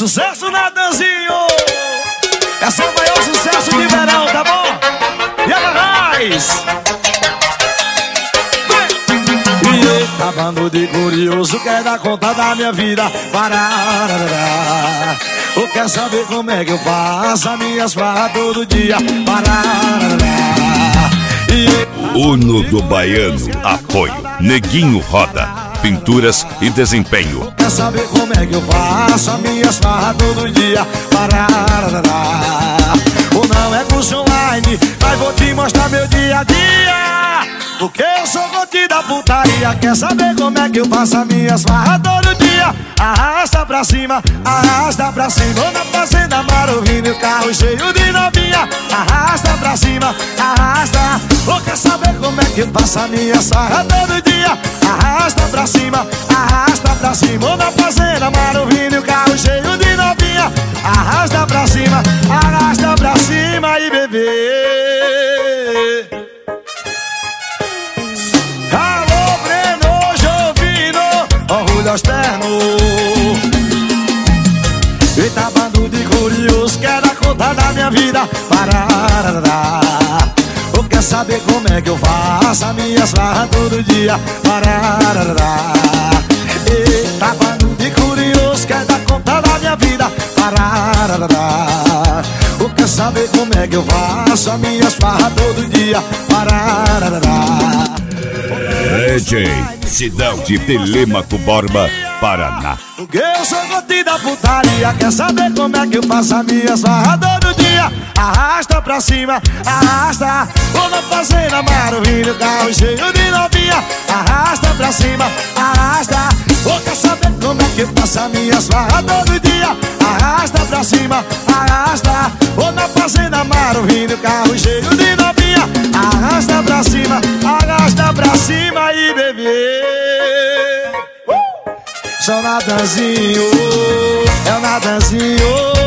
Sucesso, Natanzinho! Esse é o maior sucesso de verão, tá bom? E agarrais! Tá bando de curioso, quer dar conta da minha vida. Parararará. Ou quer saber como é que eu faço as minhas farras todo dia. Parararará. Uno do Baiano, apoio Neguinho Roda, pinturas e desempenho. Quer saber como é que eu faço as minhas farras todo dia. Parararará. Ou não é curso online, mas vou te mostrar meu dia a dia. Porque eu sou goti da putaria. Quer saber como é que eu faço as minhas farras todo dia? Arrasta pra cima, arrasta pra cima. Ou na fazenda Marovini, o carro cheio de novinha. Arrasta pra cima, arrasta. Ou quer saber como é que eu faço as minhas farras todo dia? Arrasta pra cima, arrasta pra cima. Ou na fazenda Marovini, o carro cheio de novinha. Arrasta pra cima e bebê. Orgulho externo. Eita, bando de curioso, quer dar conta da minha vida. Parararará. Ou quer saber como é que eu faço as minhas farras todo dia. Parararará. Eita, bando de curioso, quer dar conta da minha vida. Parararará. Ou quer saber como é que eu faço as minhas farras todo dia. Parararará. DJ Sidão de Telêmaco Borba, Paraná. Porque eu sou goti da putaria. Quer saber como é que eu faço as minhas farras todo dia? Arrasta pra cima, arrasta. Vou na fazenda Marovini, o carro cheio de novinha. Arrasta pra cima, arrasta. Ou quer saber como é que eu faço as minhas farras todo dia? Arrasta pra cima, arrasta. Vou na fazenda Marovini, o carro cheio de novinha. Arrasta pra cima e bebê. Sou Natanzinho, é o Natanzinho.